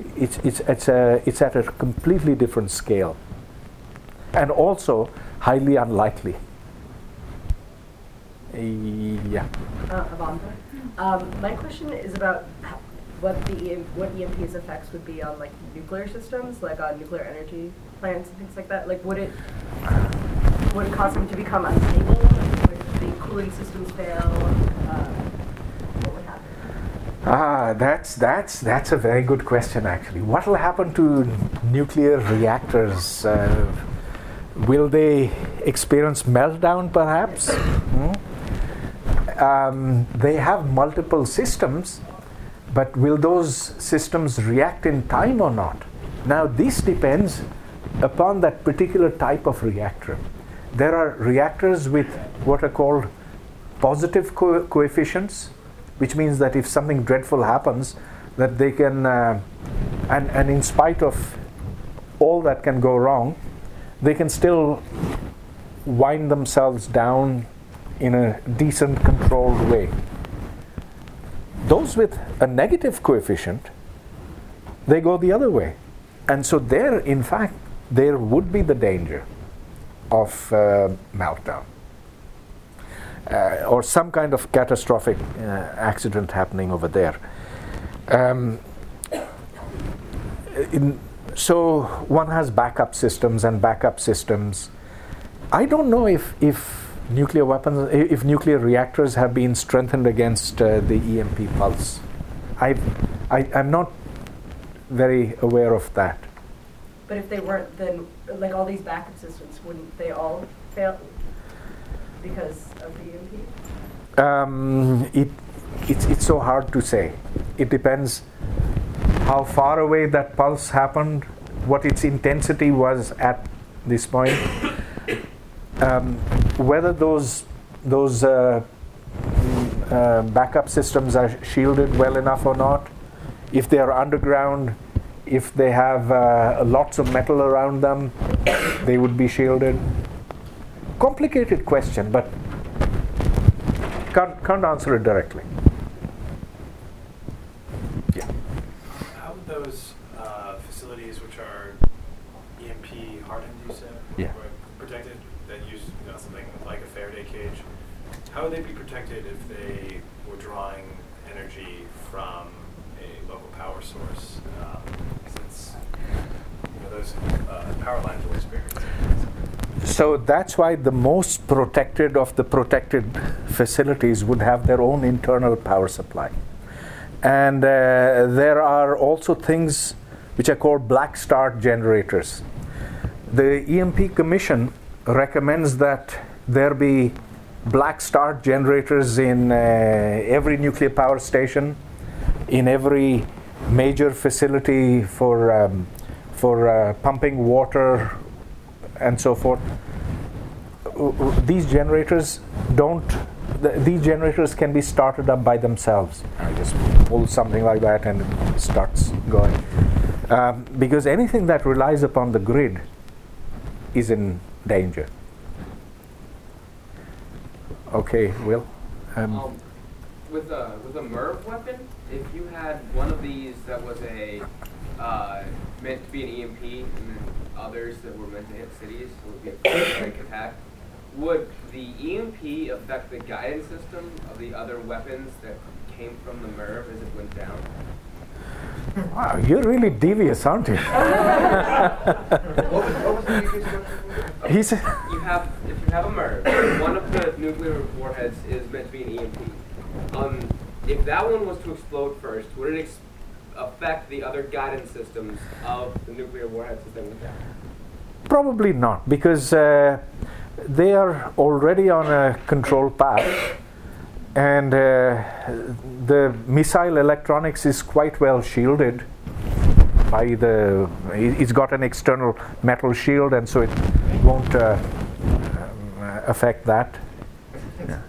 at a completely different scale, and also highly unlikely. Yeah. Avanta. My question is about what EMP's effects would be on like nuclear systems, like on nuclear energy plants and things like that. Like would it cause them to become unstable? Would the cooling systems fail? What would happen? That's a very good question actually. What will happen to nuclear reactors? Will they experience meltdown perhaps? They have multiple systems, but will those systems react in time or not? Now this depends upon that particular type of reactor. There are reactors with what are called positive coefficients, which means that if something dreadful happens, that they can, and in spite of all that can go wrong, they can still wind themselves down in a decent, controlled way. Those with a negative coefficient, they go the other way. And so there, in fact, there would be the danger of meltdown or some kind of catastrophic accident happening over there. So one has backup systems and backup systems. I don't know if nuclear weapons, if nuclear reactors have been strengthened against the EMP pulse. I'm not very aware of that. But if they weren't, then like all these backup systems, wouldn't they all fail because of the EMP? It's so hard to say. It depends how far away that pulse happened, what its intensity was at this point, whether those backup systems are shielded well enough or not, if they are underground, if they have lots of metal around them, they would be shielded. Complicated question, but can't answer it directly. Yeah. How would those facilities which are EMP hardened, you said, yeah, or protected, that use something like a Faraday cage, how would they be protected if they were drawing energy from a local power source? Since those power lines will experience. So that's why the most protected of the protected facilities would have their own internal power supply. And there are also things which are called black start generators. The EMP Commission recommends that there be black start generators in every nuclear power station, in every major facility for pumping water and so forth. these generators these generators can be started up by themselves. I just pull something like that and it starts going. Because anything that relies upon the grid is in danger. Okay, Will? With a MIRV weapon, if you had one of these that was meant to be an EMP and then others that were meant to hit cities, so it would be a point-blank attack, would the EMP affect the guidance system of the other weapons that came from the MIRV as it went down? Wow, you're really devious, aren't you? He said, if you have a MIRV, one of the nuclear warheads is meant to be an EMP. If that one was to explode first, would it affect the other guidance systems of the nuclear warheads as they went down? probably not, because they are already on a control path. And the missile electronics is quite well shielded by it's got an external metal shield, and so it won't affect that. Yeah.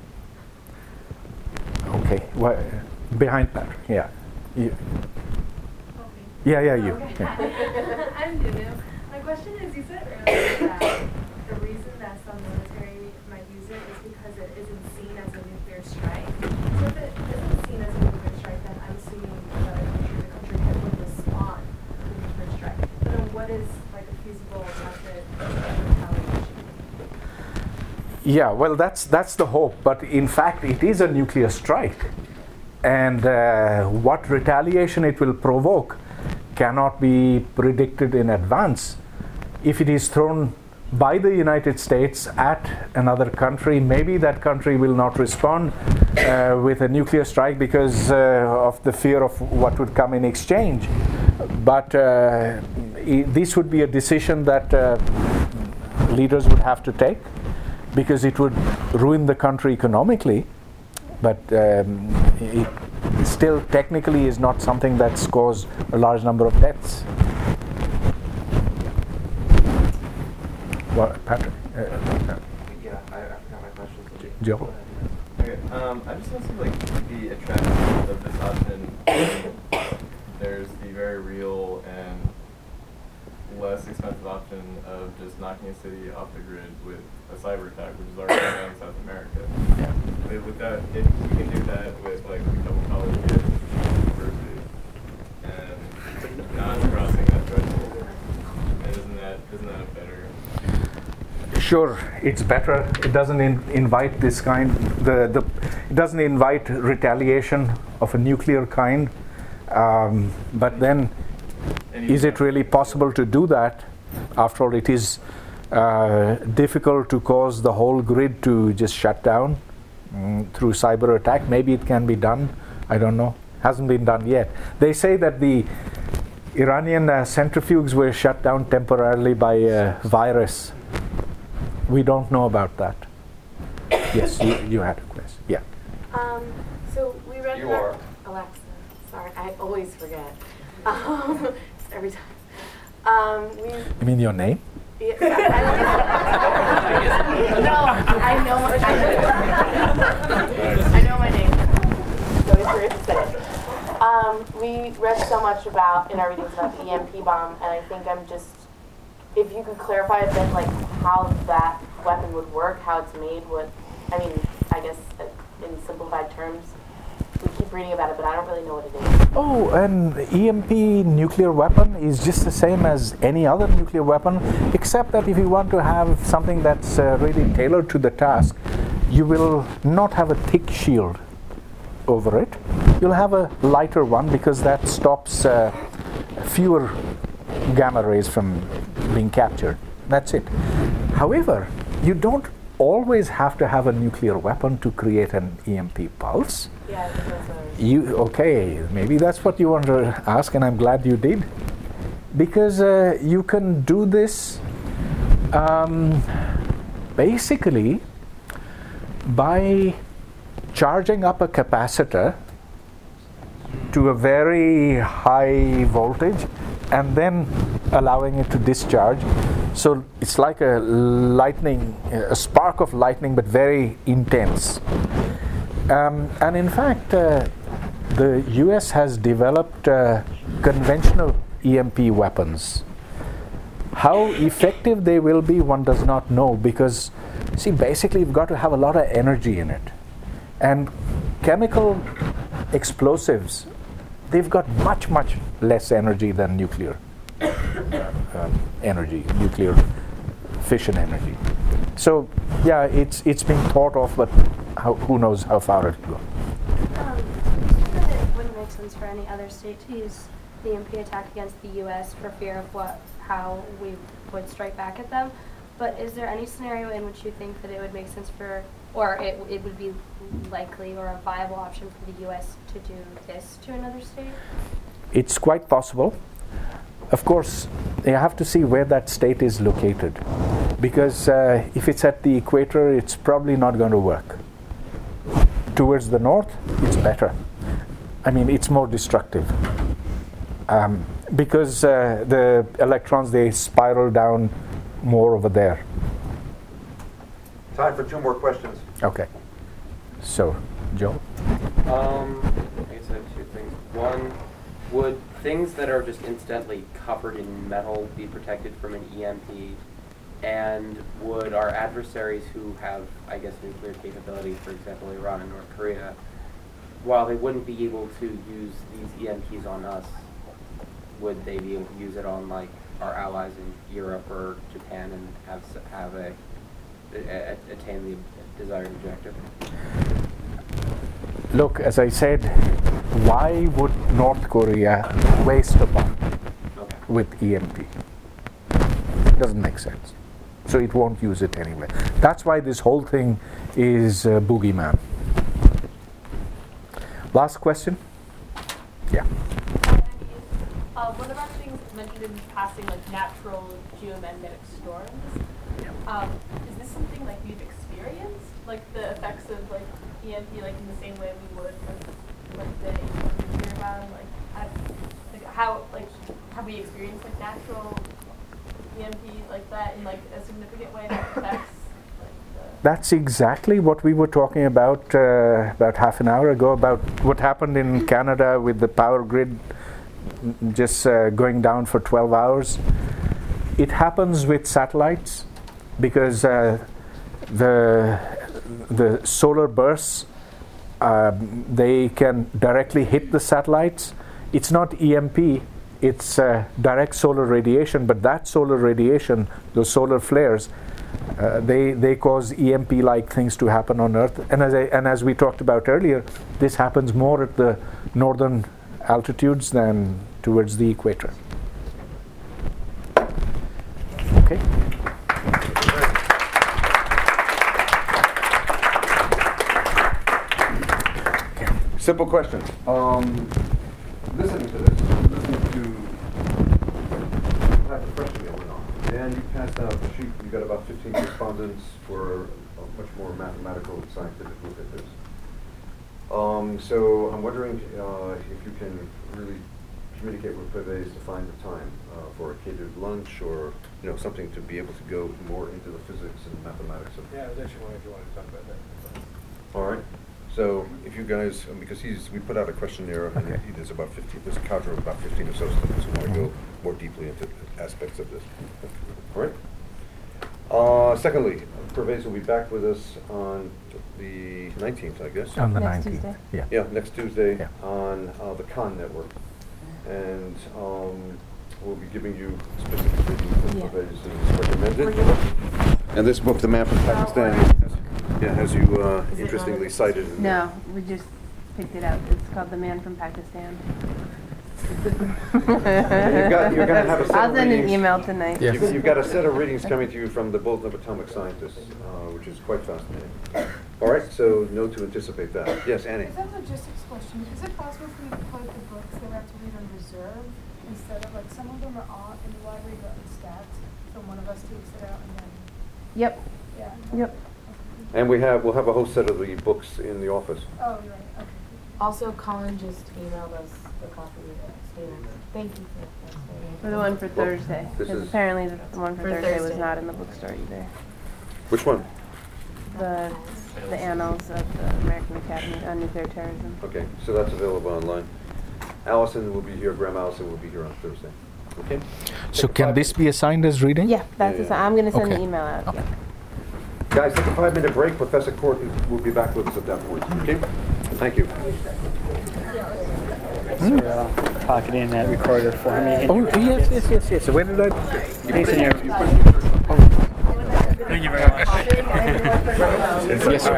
Okay, behind that, yeah. You. Yeah, you. Okay. Yeah. I'm Nunu. My question is, you said earlier that the reason that some military might use it is because it isn't seen as a nuclear strike. So if it isn't seen as a nuclear strike, then I'm assuming that the country would respond to a nuclear strike. But then what is like a feasible method of retaliation? Yeah, well, that's the hope. But in fact, it is a nuclear strike. And what retaliation it will provoke cannot be predicted in advance. If it is thrown by the United States at another country, maybe that country will not respond with a nuclear strike because of the fear of what would come in exchange. But this would be a decision that leaders would have to take, because it would ruin the country economically. But it still technically is not something that's caused a large number of deaths. Well, Patrick? Yeah, I forgot my question. Joe? Okay, I just want to see like the attraction of this option. There's the very real and less expensive option of just knocking a city off the grid with a cyber attack, which is already going on in South America. Yeah. With that, if we can do that with like a couple college kids versus and not crossing that threshold, and isn't that a better? Sure, it's better. It doesn't invite this kind. It doesn't invite retaliation of a nuclear kind. But then, is it really possible to do that? After all, it is difficult to cause the whole grid to just shut down through cyber attack. Maybe it can be done. I don't know. Hasn't been done yet. They say that the Iranian centrifuges were shut down temporarily by a virus. We don't know about that. Yes, you had a question. Yeah. So we read You are. Alexa. Sorry, I always forget. Every time. You mean your name? Yeah, no, I know my name. So it's weird to say it. We read so much about in our readings about the EMP bomb, and I think if you could clarify a bit, like how that weapon would work, how it's made, I guess in simplified terms. We keep reading about it, but I don't really know what it is. Oh, an EMP nuclear weapon is just the same as any other nuclear weapon, except that if you want to have something that's really tailored to the task, you will not have a thick shield over it. You'll have a lighter one, because that stops fewer gamma rays from being captured. That's it. However, you don't always have to have a nuclear weapon to create an EMP pulse. Yeah, Okay, maybe that's what you want to ask, and I'm glad you did. Because you can do this basically by charging up a capacitor to a very high voltage and then allowing it to discharge. So it's like a lightning, a spark of lightning, but very intense. And in fact, the US has developed conventional EMP weapons. How effective they will be, one does not know, because, see, basically you've got to have a lot of energy in it. And chemical explosives, they've got much, much less energy than nuclear energy, nuclear fission energy. So, yeah, it's being thought of, but who knows how far it will go. It wouldn't make sense for any other state to use the EMP attack against the U.S. for fear of how we would strike back at them. But is there any scenario in which you think that it would make sense for, or it would be likely or a viable option for the U.S. to do this to another state? It's quite possible. Of course, you have to see where that state is located, because if it's at the equator, it's probably not going to work. Towards the north, it's better. I mean, it's more destructive. Because the electrons, they spiral down more over there. Time for 2 more questions. Okay. So, Joe? I guess I have 2 things. One, would things that are just incidentally covered in metal be protected from an EMP? And would our adversaries who have, I guess, nuclear capability, for example, Iran and North Korea, while they wouldn't be able to use these EMPs on us, would they be able to use it on, like, our allies in Europe or Japan and attain the desired objective? Look, as I said, why would North Korea waste a bomb with EMP? Doesn't make sense. So it won't use it anyway. That's why this whole thing is boogeyman. Last question? Yeah. What about things mentioned in passing, like natural geomagnetic storms? Is this something like we've experienced, like the effects of like EMP, like in the same way we would with like the nuclear bomb? Like have we experienced like natural EMP like that in like a significant way that affects? That's exactly what we were talking about half an hour ago, about what happened in Canada with the power grid just going down for 12 hours. It happens with satellites because the solar bursts, they can directly hit the satellites. It's not EMP, it's direct solar radiation, but that solar radiation, those solar flares, they cause EMP-like things to happen on Earth. And as we talked about earlier, this happens more at the northern altitudes than towards the equator. Okay. Simple questions. Listening to this, listening to the type of question that went on, and you passed out a sheet. You got about 15 respondents for a much more mathematical and scientific look at this. So I'm wondering if you can really communicate with Pervez to find the time for a catered lunch, or something to be able to go more into the physics and mathematics of. Yeah, I was actually wondering if you wanted to talk about that. All right. So if you guys, because we put out a questionnaire, and there's there's a cadre of about 15 or so students who want to go more deeply into aspects of this. All right. Secondly, Pervez will be back with us on the 19th, I guess. On the 19th. Yeah. Yeah, next Tuesday Yeah. on the Khan Network, and we'll be giving you specific readings that Pervez has recommended. And this book, The Man from Pakistan, has you interestingly cited. No, we just picked it out. It's called The Man from Pakistan. You're going to have a set I'll of send an readings. email tonight. You've got a set of readings coming to you from the Bulletin of Atomic Scientists, which is quite fascinating. All right, so know to anticipate that. Yes, Annie. Is that a logistics question? Is it possible for you to put the books that we have to read on reserve instead of, like, some of them are all in the library but in stats, so one of us takes it out and then. Yep. Yeah. Yep. And we'll have a whole set of the books in the office. Oh, you're right. Okay. Also, Colin just emailed us a copy of students. Thank you For the one for Thursday. this Because is- apparently the one for For Thursday was Thursday. not in the bookstore either. Which one? The Annals of the American Academy on Nuclear Terrorism. Okay, so that's available online. Allison will be here, Graham Allison will be here on Thursday. Okay? So can this be assigned as reading? Yeah, that's Yeah, the yeah. I'm going to send Okay. the email out. Okay. Yeah. Guys, take a 5-minute break. Professor Court will be back with us at that point. Okay? Thank you. Talk it in that recorder for me. Oh, yes. Where did I? Thanks in your. Thank you very much. Yes, sir.